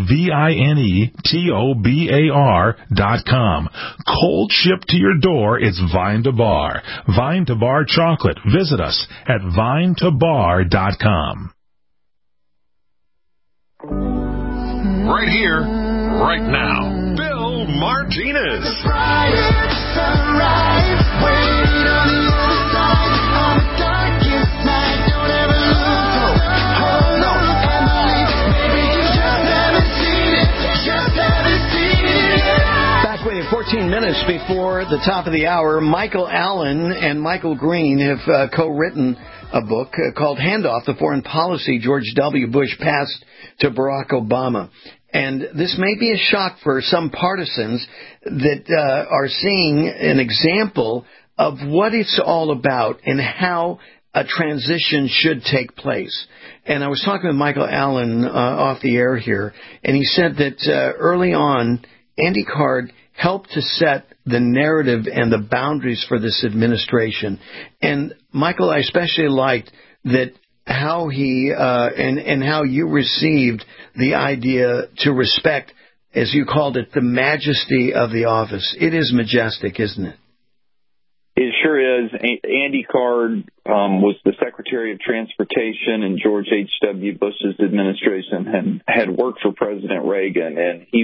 VINETOBAR.com. Cold shipped to your door, it's Vine to Bar. Vine to Bar chocolate. Visit us at vinetobar.com. Right here, right now, Bill Martinez. Back with you 14 minutes before the top of the hour. Michael Allen and Michael Green have co-written a book called Handoff, the Foreign Policy George W. Bush Passed to Barack Obama. And this may be a shock for some partisans that are seeing an example of what it's all about and how a transition should take place. And I was talking with Michael Allen off the air here, and he said that early on, Andy Card helped to set the narrative and the boundaries for this administration. And Michael, I especially liked that how he and how you received the idea to respect, as you called it, the majesty of the office. It is majestic, isn't it? It sure is. Andy Card was the Secretary of Transportation in George H.W. Bush's administration, had worked for President Reagan, and he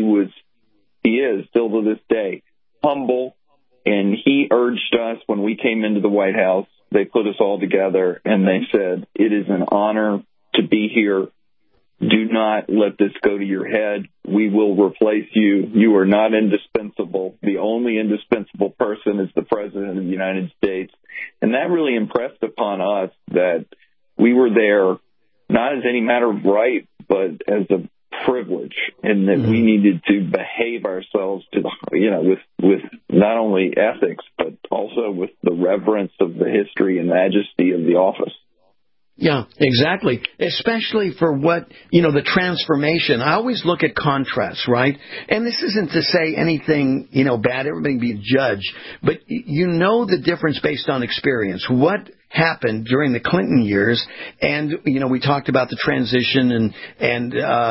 is still to this day humble, and he urged us when we came into the White House. They put us all together, and they said, it is an honor to be here. Do not let this go to your head. We will replace you. You are not indispensable. The only indispensable person is the President of the United States. And that really impressed upon us that we were there not as any matter of right, but as a privilege, and that we needed to behave ourselves to the, with not only ethics, but also with the reverence of the history and majesty of the office. Yeah, exactly. Especially for what, the transformation. I always look at contrasts, right? And this isn't to say anything, bad, everybody be a judge, but you know the difference based on experience. What happened during the Clinton years, and, we talked about the transition and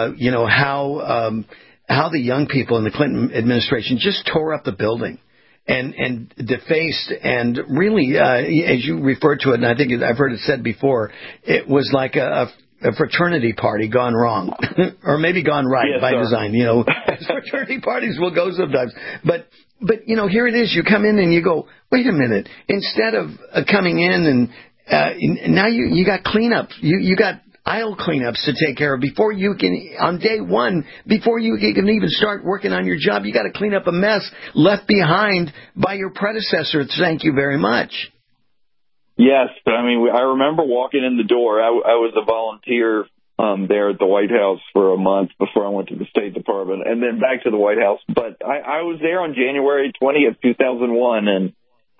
how the young people in the Clinton administration just tore up the building. And defaced and really, as you referred to it, and I think I've heard it said before, it was like a fraternity party gone wrong, or maybe gone right by design. Fraternity parties will go sometimes, but here it is. You come in and you go, wait a minute. Instead of coming in and now you got cleanup, you got aisle cleanups to take care of before you can, on day one, before you can even start working on your job. You got to clean up a mess left behind by your predecessor. Thank you very much. Yes, I remember walking in the door. I was a volunteer there at the White House for a month before I went to the State Department and then back to the White House. But I was there on January 20th, 2001, and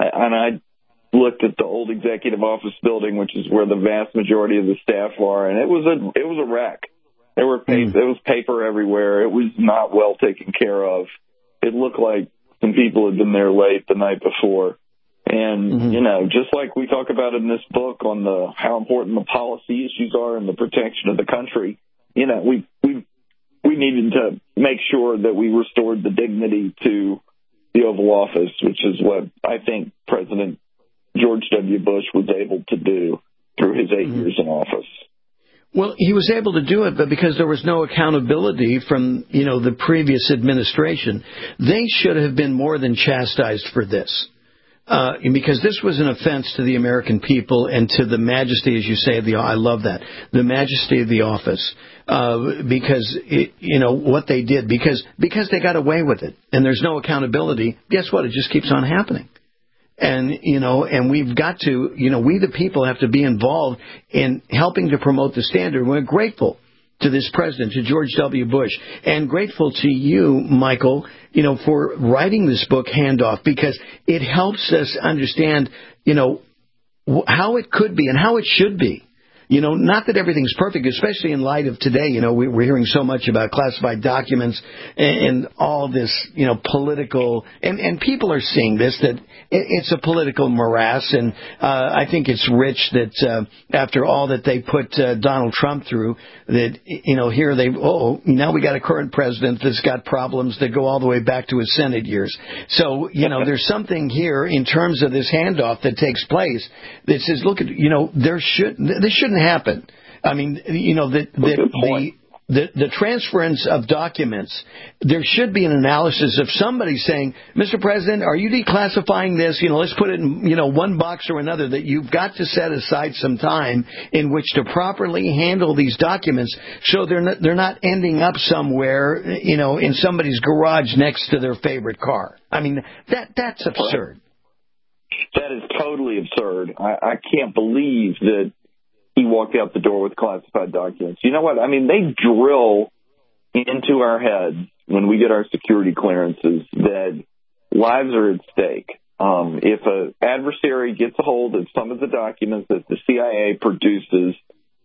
and I looked at the old executive office building, which is where the vast majority of the staff are, and it was a wreck. There was paper everywhere. It was not well taken care of. It looked like some people had been there late the night before. And, just like we talk about in this book on how important the policy issues are and the protection of the country, we needed to make sure that we restored the dignity to the Oval Office, which is what I think President George W. Bush was able to do through his 8 years in office. Well, he was able to do it, but because there was no accountability from, the previous administration, they should have been more than chastised for this. Because this was an offense to the American people and to the majesty, as you say, I love that, the majesty of the office. Because, what they did, because they got away with it and there's no accountability, guess what? It just keeps on happening. And, and we've got to, we the people have to be involved in helping to promote the standard. We're grateful to this president, to George W. Bush, and grateful to you, Michael, for writing this book, Handoff, because it helps us understand, how it could be and how it should be. Not that everything's perfect, especially in light of today. We're hearing so much about classified documents and all this, political, and people are seeing this, that it's a political morass. And I think it's rich that after all that they put Donald Trump through, that, here now we got a current president that's got problems that go all the way back to his Senate years. So, there's something here in terms of this handoff that takes place that says, look, this shouldn't happen. I mean, the transference of documents, there should be an analysis of somebody saying, Mr. President, are you declassifying this? Let's put it in, one box or another, that you've got to set aside some time in which to properly handle these documents so they're not ending up somewhere, in somebody's garage next to their favorite car. I mean, that's absurd. That is totally absurd. I can't believe that he walked out the door with classified documents. You know what? I mean, they drill into our heads when we get our security clearances that lives are at stake. If an adversary gets a hold of some of the documents that the CIA produces,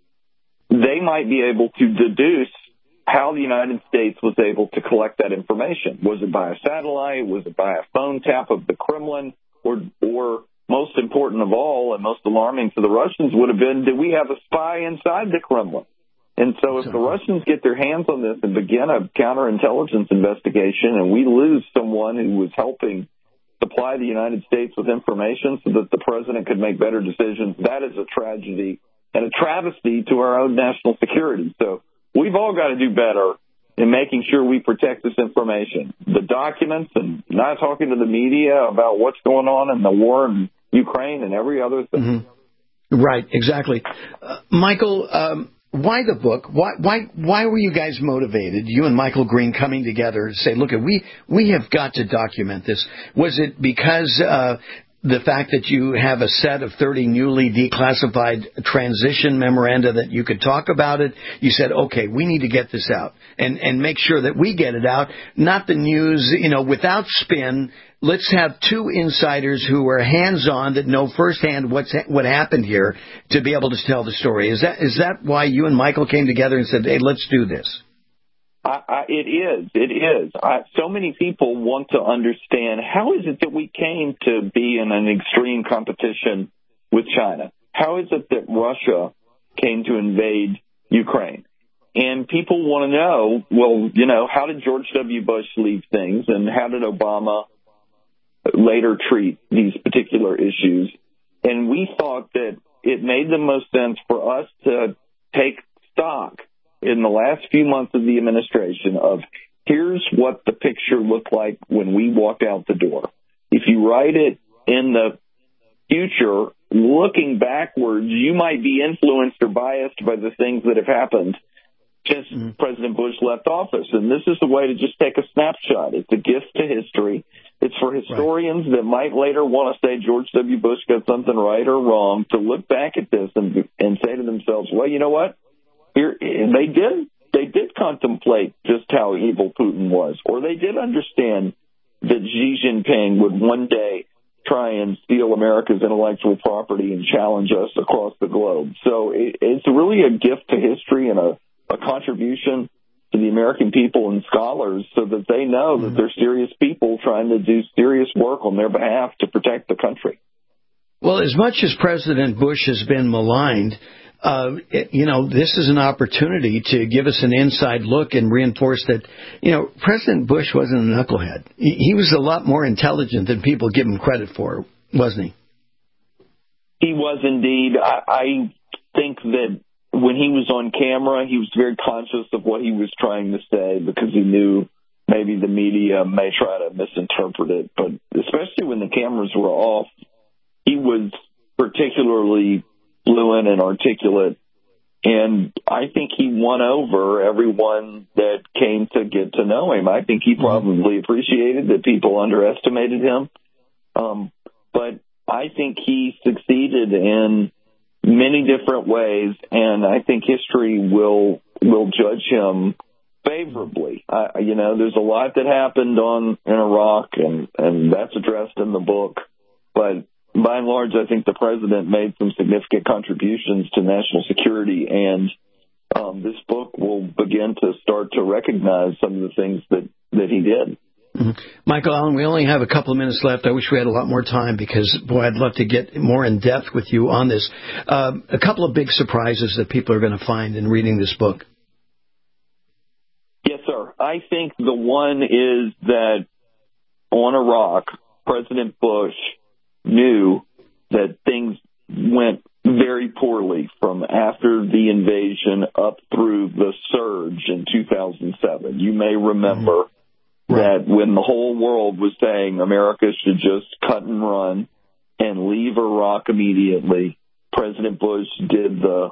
they might be able to deduce how the United States was able to collect that information. Was it by a satellite? Was it by a phone tap of the Kremlin? Or most important of all, and most alarming for the Russians, would have been, did we have a spy inside the Kremlin? And so if the Russians get their hands on this and begin a counterintelligence investigation, and we lose someone who was helping supply the United States with information so that the president could make better decisions, that is a tragedy and a travesty to our own national security. So we've all got to do better in making sure we protect this information, the documents, and not talking to the media about what's going on in the war in Ukraine and every other thing. Mm-hmm. Right, exactly. Michael, why the book? Why were you guys motivated, you and Michael Green, coming together to say, look, we have got to document this? Was it because the fact that you have a set of 30 newly declassified transition memoranda that you could talk about it? You said, okay, we need to get this out and make sure that we get it out, not the news, without spin. Let's have two insiders who are hands-on that know firsthand what happened here to be able to tell the story. Is that why you and Michael came together and said, hey, let's do this? It is. So many people want to understand, how is it that we came to be in an extreme competition with China? How is it that Russia came to invade Ukraine? And people want to know, well, how did George W. Bush leave things, and how did Obama later treat these particular issues? And we thought that it made the most sense for us to take stock in the last few months of the administration of, here's what the picture looked like when we walked out the door. If you write it in the future, looking backwards, you might be influenced or biased by the things that have happened since President Bush left office. And this is the way to just take a snapshot. It's a gift to history. It's for historians that might later want to say George W. Bush got something right or wrong, to look back at this and say to themselves, well, you know what? They did contemplate just how evil Putin was, or they did understand that Xi Jinping would one day try and steal America's intellectual property and challenge us across the globe. So it's really a gift to history and a contribution to the American people and scholars so that they know that they're serious people trying to do serious work on their behalf to protect the country. Well, as much as President Bush has been maligned, this is an opportunity to give us an inside look and reinforce that, President Bush wasn't a knucklehead. He was a lot more intelligent than people give him credit for, wasn't he? He was indeed. I think that when he was on camera, he was very conscious of what he was trying to say because he knew maybe the media may try to misinterpret it. But especially when the cameras were off, he was particularly fluent and articulate, and I think he won over everyone that came to get to know him. I think he probably appreciated that people underestimated him, but I think he succeeded in many different ways, and I think history will judge him favorably. There's a lot that happened in Iraq, and that's addressed in the book, but by and large, I think the president made some significant contributions to national security, and this book will begin to start to recognize some of the things that he did. Mm-hmm. Michael Allen, we only have a couple of minutes left. I wish we had a lot more time because, boy, I'd love to get more in depth with you on this. A couple of big surprises that people are going to find in reading this book. Yes, sir. I think the one is that on Iraq, President Bush knew that things went very poorly from after the invasion up through the surge in 2007. You may remember that when the whole world was saying America should just cut and run and leave Iraq immediately, President Bush did the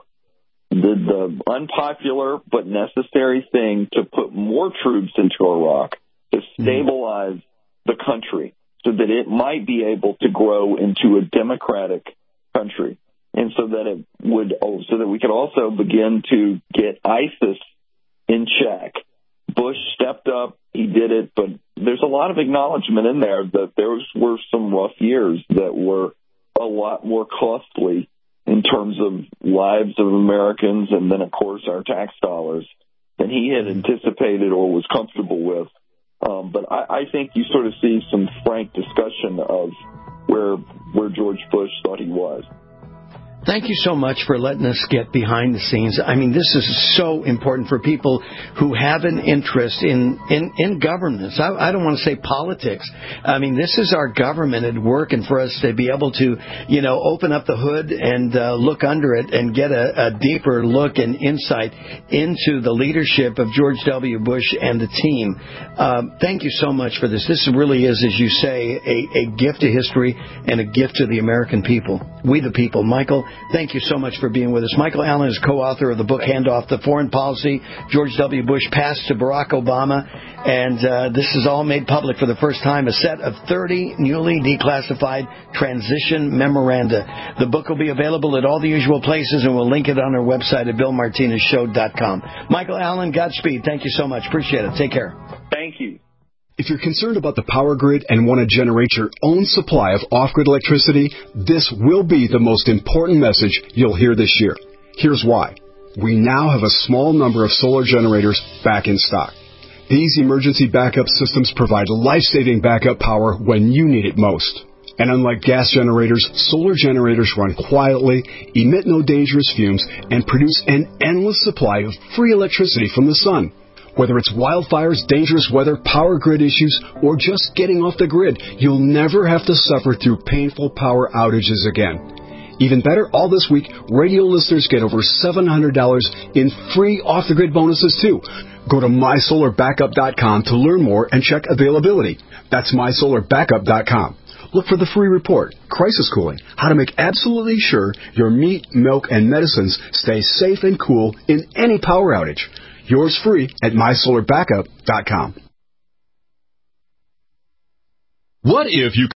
unpopular but necessary thing to put more troops into Iraq to stabilize the country, so that it might be able to grow into a democratic country, and so that we could also begin to get ISIS in check. Bush stepped up, he did it, but there's a lot of acknowledgement in there that there were some rough years that were a lot more costly in terms of lives of Americans and then, of course, our tax dollars than he had anticipated or was comfortable with. But I think you sort of see some frank discussion of where George Bush thought he was. Thank you so much for letting us get behind the scenes. I mean, this is so important for people who have an interest in governance. I don't want to say politics. I mean, this is our government at work, and for us to be able to, open up the hood and look under it and get a deeper look and insight into the leadership of George W. Bush and the team. Thank you so much for this. This really is, as you say, a gift to history and a gift to the American people. We the people. Michael, thank you so much for being with us. Michael Allen is co-author of the book Handoff to Foreign Policy, George W. Bush Passed to Barack Obama, and this is all made public for the first time, a set of 30 newly declassified transition memoranda. The book will be available at all the usual places, and we'll link it on our website at BillMartinezShow.com. Michael Allen, Godspeed. Thank you so much. Appreciate it. Take care. Thank you. If you're concerned about the power grid and want to generate your own supply of off-grid electricity, this will be the most important message you'll hear this year. Here's why. We now have a small number of solar generators back in stock. These emergency backup systems provide life-saving backup power when you need it most. And unlike gas generators, solar generators run quietly, emit no dangerous fumes, and produce an endless supply of free electricity from the sun. Whether it's wildfires, dangerous weather, power grid issues, or just getting off the grid, you'll never have to suffer through painful power outages again. Even better, all this week, radio listeners get over $700 in free off-the-grid bonuses, too. Go to MySolarBackup.com to learn more and check availability. That's MySolarBackup.com. Look for the free report, Crisis Cooling, how to make absolutely sure your meat, milk, and medicines stay safe and cool in any power outage. Yours free at MySolarBackup.com. What if you